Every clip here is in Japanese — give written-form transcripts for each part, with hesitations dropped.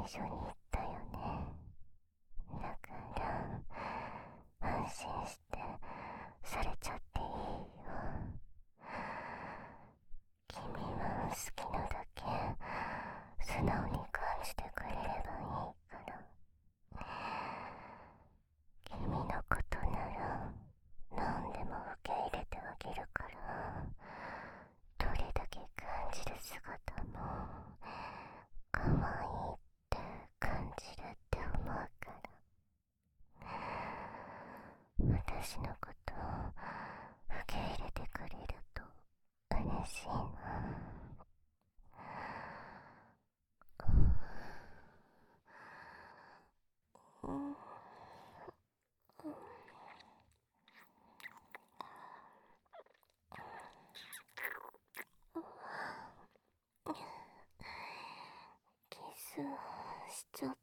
緒に行ったよね。だから安心してされちゃっていいよ。君は好きなだけ素直に感じてくれればいいから。君のことなら何でも受け入れてあげるから、どれだけ感じる姿も可愛いって感じるって思うから、私のことを受け入れてくれると嬉しいな。キスしちゃった。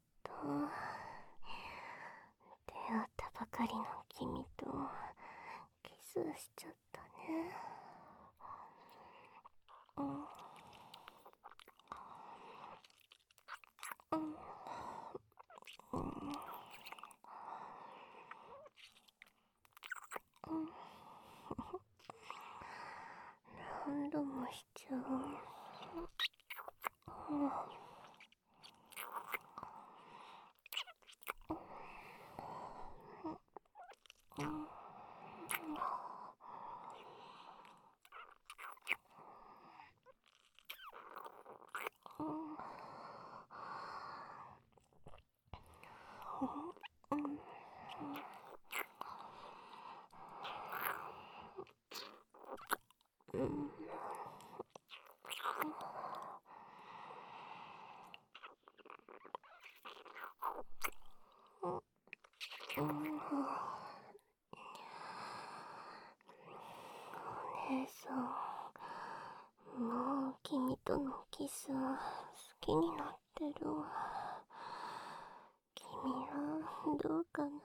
出会ったばかりの君とキスしちゃったね。何度もしちゃう。お姉さん、もう君とのキス好きになってるわ。君はどうかな。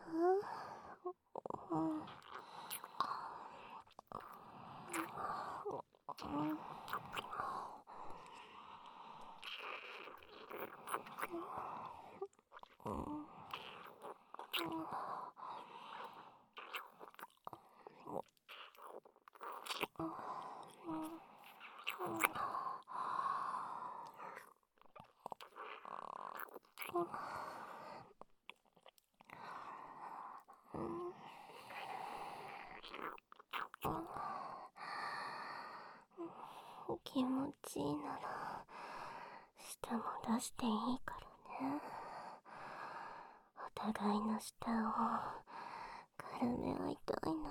気持ちいいなら舌も出していいからね。お互いの舌を絡め合いたいな。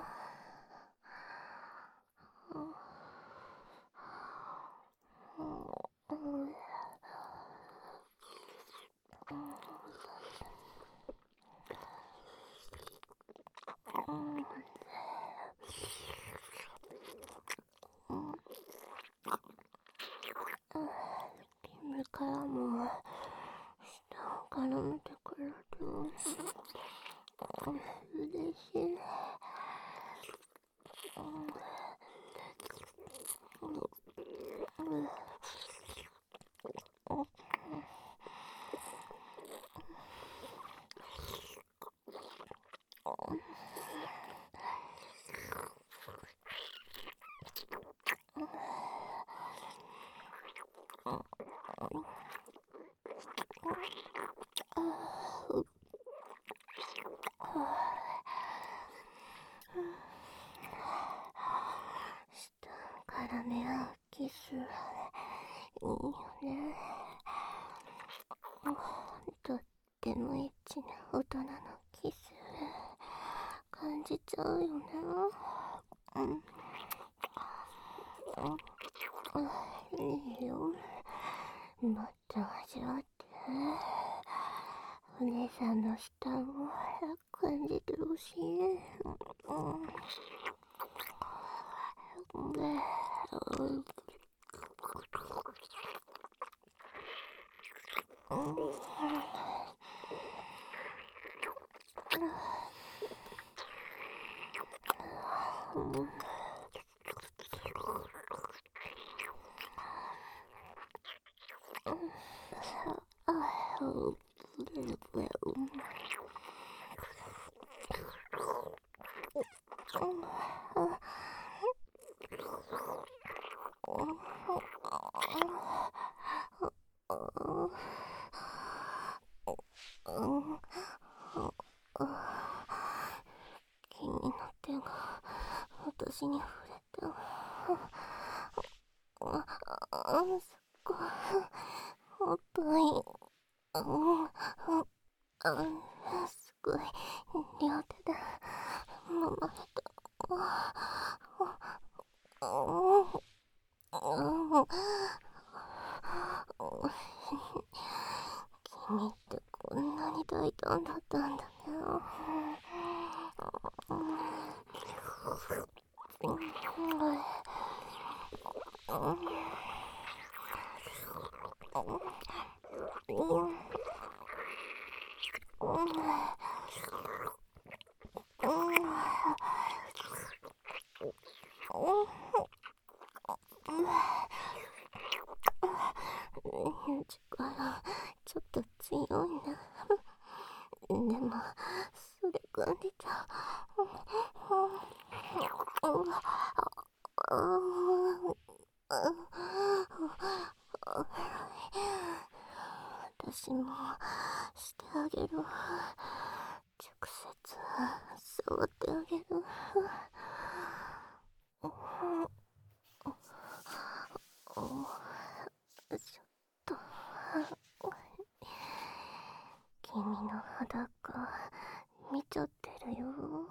君からも舌を絡めてくれると嬉しい。絡め合うキスいいよね。とってもエッチな大人のキス感じちゃうよね。いいよ、もっと味わって。お姉さんの舌を感じてほしい。お私に触れて、すっごいおっぱい、すごい両手で揉まれた。君ってこんなに大胆だったんだね。力ちょっと強いな。でもそれ感じちゃ私もしてあげる。直接触ってあげる。ちょっと君の裸見ちゃってるよ。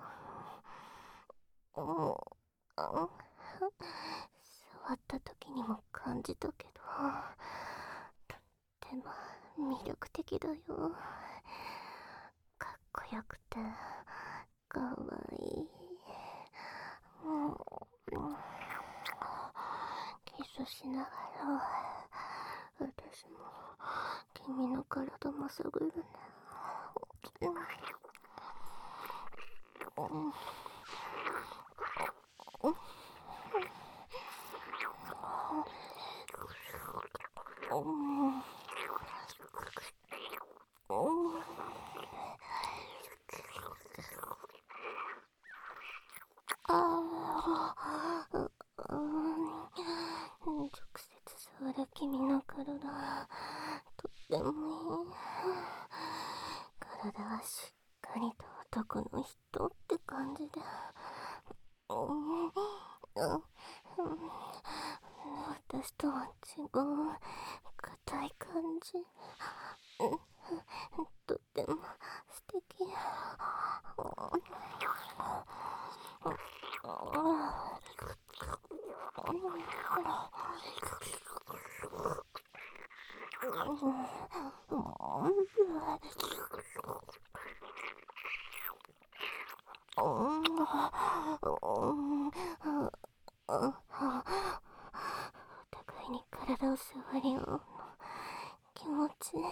触った時にも感じたけど、とっても魅力的だよ。かっこよくてかわいい。キスしながら私も君の体も探るね。直接触る君の体、とってもいい。体はしっかりと男の人って感じで、私とは違う硬い感じ。とっても素敵。お互いに体を触り合うの気持ちいいな。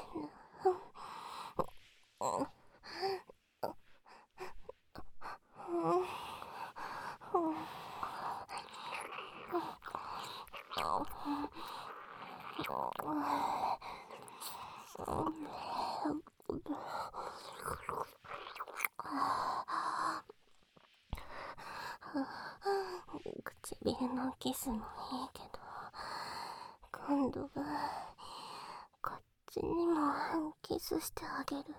唇のキスもいいけど、今度はこっちにもキスしてあげるね。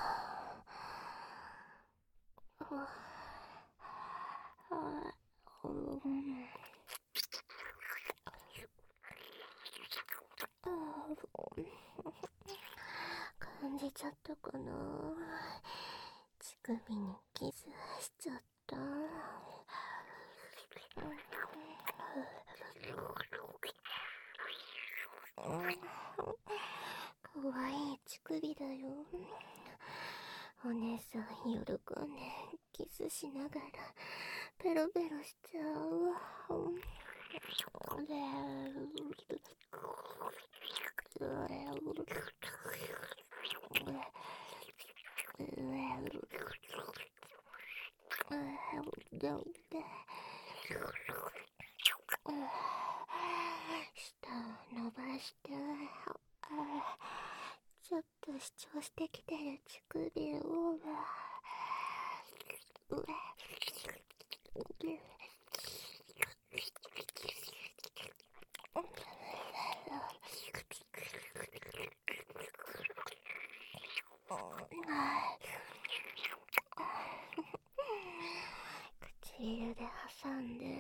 感じちゃったかな。乳首にキスしちゃった。かわいい乳首だよ。お姉さん喜んでキスしながらペロペロしちゃうわ。舌を伸ばして、ちょっと主張してきてる乳首を唇で挟んで、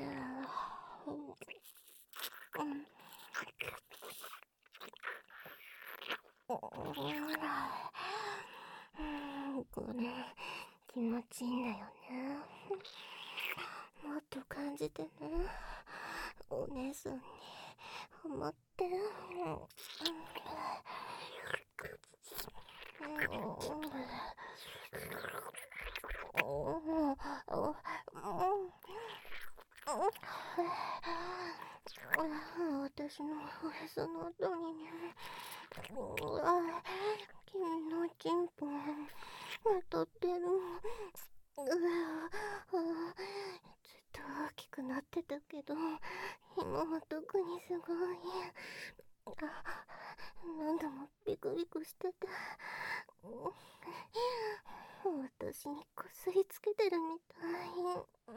これ気持ちいいんだよね。もっと感じてね。お姉さんにハマって。私のおへその後にね、君のチンポ当たってる。ずっと大きくなってたけど、今は特にすごい。何度もビクビクしてて、私にこすりつけてるみたい。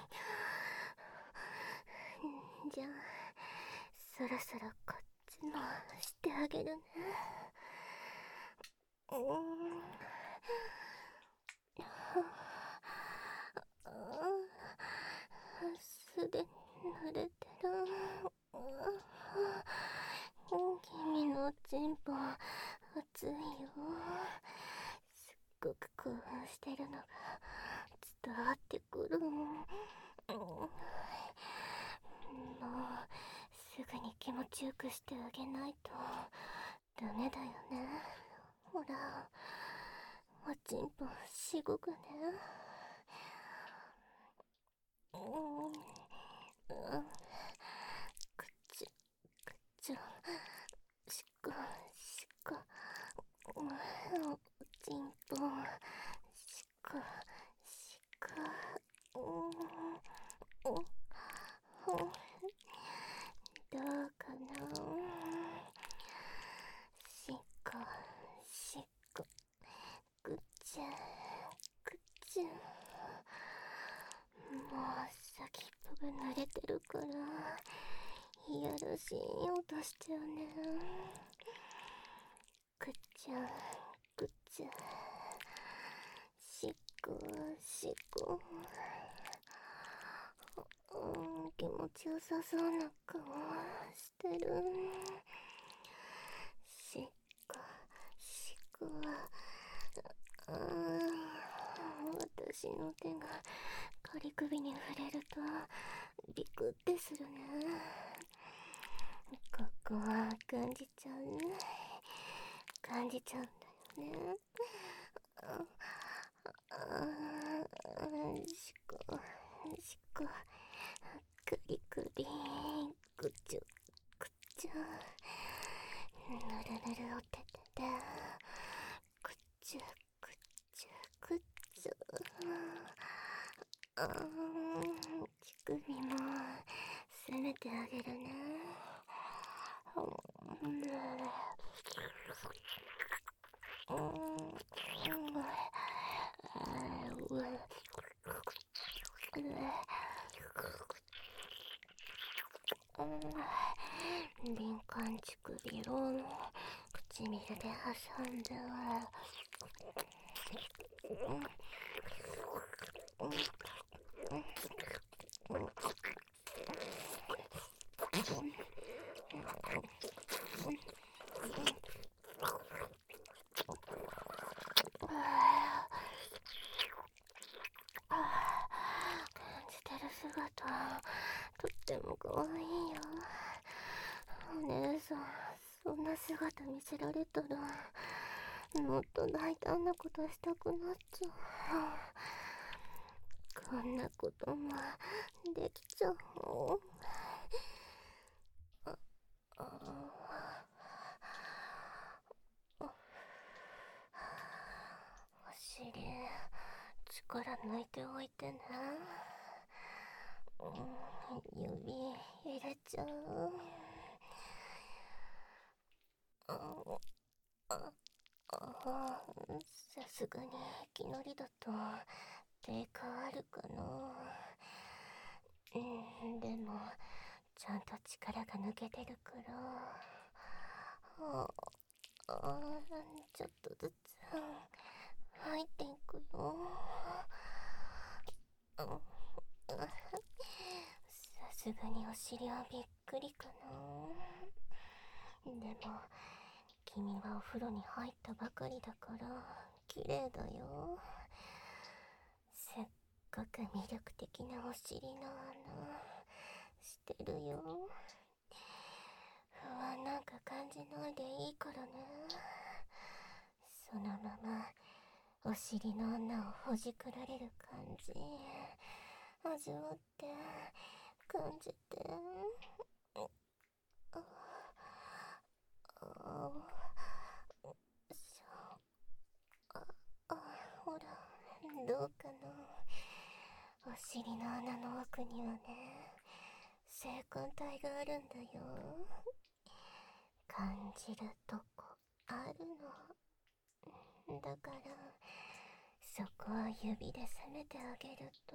じゃあそろそろこっちもしてあげるね。すでに慣れてる。君のチンポ熱いよ。すっごく興奮してるのが伝わってくる。もうすぐに気持ちよくしてあげないとダメだよね。ほら、おちんぽしごくね。くちゅくちゅ、しこしこ、おちんぽしこしこ。どうかな。しこしこ、くちゅくちゅ。もう先っぽが慣れてるからいやらしい音しちゃうね。くちゅくちゅ、しこしこ。気持ちよさそうな顔してる。しこしこ。私の手が仮首に触れるとビクってするね。ここは感じちゃうね。感じちゃうんだよね。しこしこ、くりくり、くちゅくちゅ、ぬるぬるおててで、くちゅくちゅくちゅ。乳首も攻めてあげるね。敏感乳首を唇で挟んで感じてる姿とっても可愛いよ。お姉さん、そんな姿見せられたらもっと大胆なことしたくなっちゃう。こんなこともできちゃう。お尻力抜いておいてね。指入れちゃう。さすがにいきなりだと抵抗あるかな。でもちゃんと力が抜けてるから、ちょっとずつ入っていくよ。 すがにお尻はびっくりかな。でも君はお風呂に入ったばかりだから綺麗だよ。せっかく魅力的なお尻の穴してるよ。不安なんか感じないでいいからね。そのままお尻の穴をほじくられる感じ味わって感じて。ああしょあほらどうかな。お尻の穴の奥にはね性感帯があるんだよ。感じるとこあるのだから、そこを指で攻めてあげると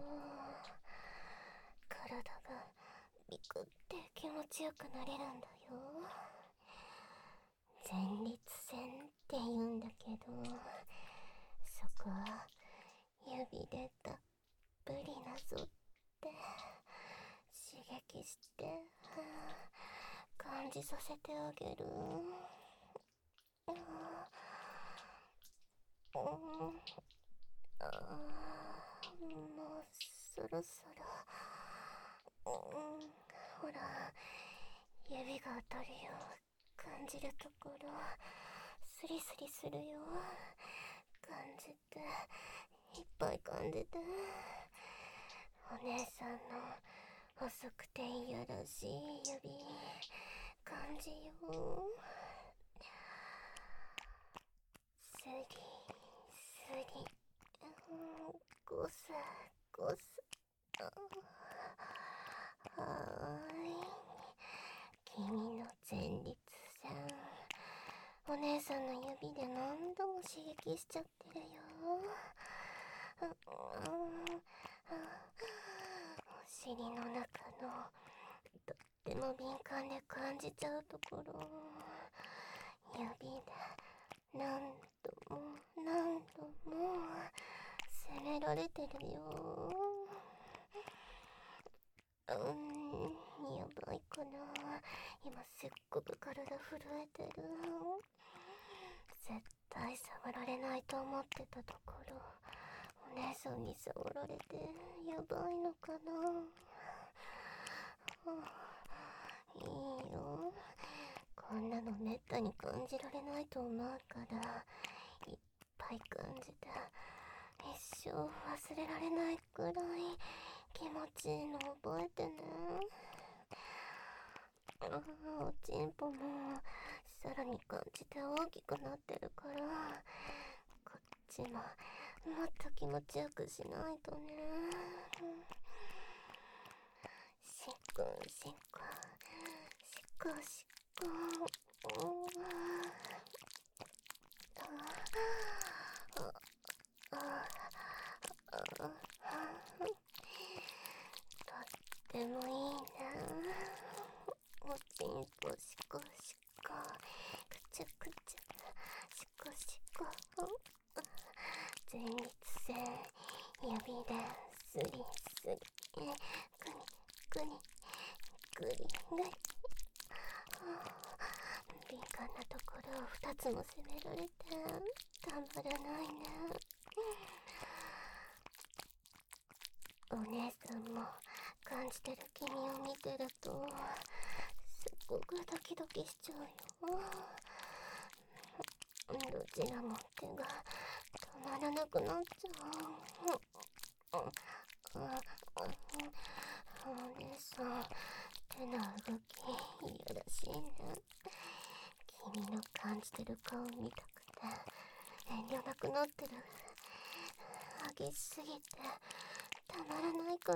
体がビクって気持ちよくなれるんだよ。前立腺って言うんだけど、そこは指でたっぷりなぞって刺激して感じさせてあげる。もうそろそろ、ほら指が当たるよう感じるところスリスリするよ。感じていっぱい感じて。お姉さんの細くていやらしい指感じよう。スリスリ、ゴスゴス。はーい、君の前立腺お姉さんの指で何度も刺激しちゃってるよ。お尻の中のとっても敏感で感じちゃうところ指で何度も何度も責められてるよ。やばいかな。今すっごく体震えてる。絶対触られないと思ってたところお姉さんに触られてやばいのかな。いいよ、こんなのめったに感じられないと思うからいっぱい感じて一生忘れられないくらい気持ちいいの覚えてね。おちんぽもさらに感じて大きくなってるからこっちももっと気持ちよくしないとね。しっこしっこしっこしっこ。とってもいいな。おちんぽしこしこくちゃくちゃしこしこ。前立腺指でスリスリグニグニグリグリ。敏感なところを2つも責められてたまらないね。お姉さんも感じてる君を見てるとすっごくドキドキしちゃうよ。どちらも手が止まらなくなっちゃう。お姉さん手の動きいやらしいね。君の感じてる顔見たくて遠慮なくなってる。激しすぎてたまらないかな。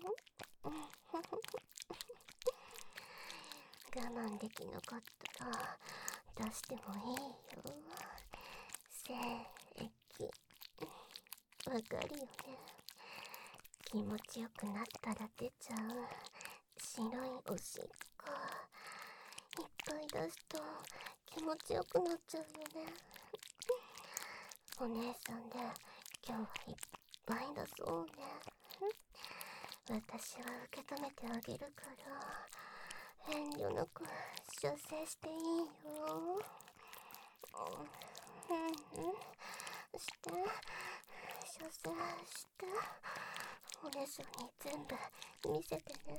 我慢できなかったら出してもいいよ。精液わかるよね。気持ちよくなったら出ちゃう白いおしっこいっぱい出すと気持ちよくなっちゃうよね。お姉さんで今日はいっぱい出そうね。 私は受け止めてあげるから、遠慮なく射精していいよ。して、射精して、お姉さんに全部見せてね。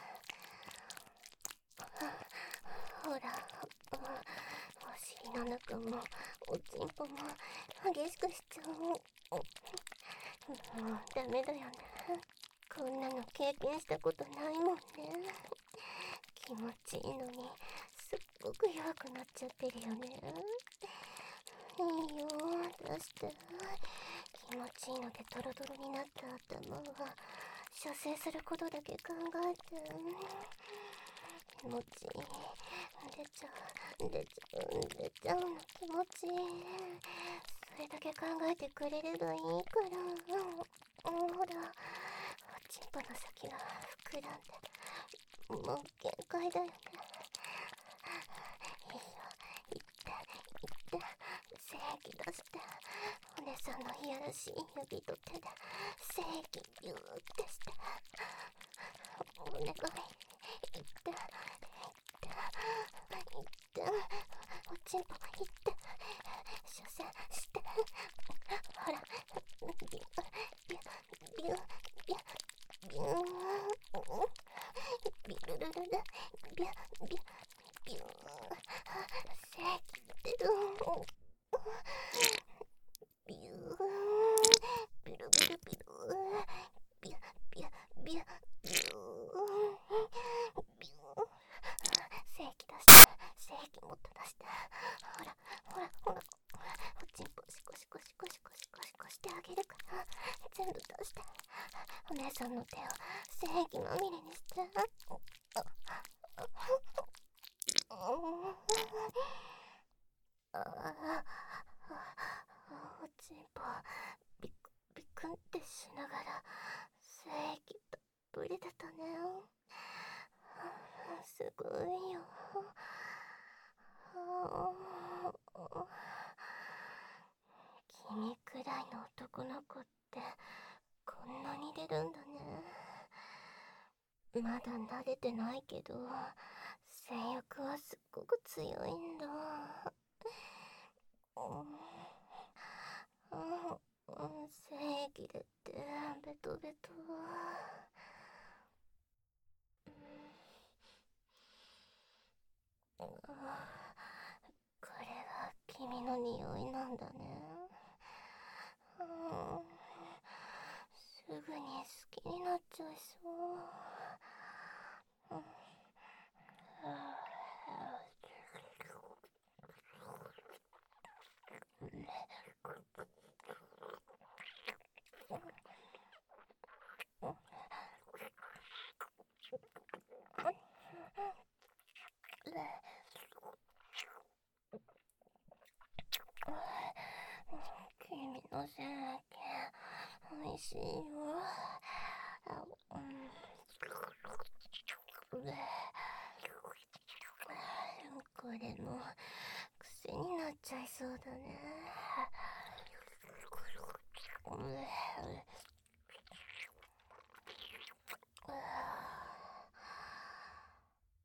ほら、お尻の中もおちんぽも激しくしちゃう。もうダメだよね。こんなの経験したことないもんね。気持ちいいのにすっごく弱くなっちゃってるよね。いいよ、出して。気持ちいいのでドロドロになった頭は射精することだけ考えて。気持ちいい。出ちゃうの気持ちいい。それだけ考えてくれればいいから。ほら、おちんぽの先が膨らんで、もう限界だよね。いいよ、行って、精液出して、お姉さんのいやらしい指と手で精液ギューってして、お願い、行って、おちんぽ行って、射精して、ほら、ビュー、ビュー、ビュー、ビュー、ビュー、ビュルルルル、ビュー、ビュー、ビュー、精液出る。ビュー、ビュルビュルビュル、ビュー、ビュー、ビュー、ビュー、ビュー、精液出して、精液もっと出して、ほら、おちんぽシコシコシコシコシコシコしてあげるから、全部出して、お姉さんの手を精液まみれにして。おちんぽビクンってしながら精液たっぷり出たね。すごいよ。君くらいの男の子ってこんなに出るんだね。まだ慣れてないけど性欲はすっごく強いんだ。精液出てベトベト。これは君の匂いなんだね。すぐに好きになっちゃいそう。君の精液おいしいよ。これも癖になっちゃいそうだね。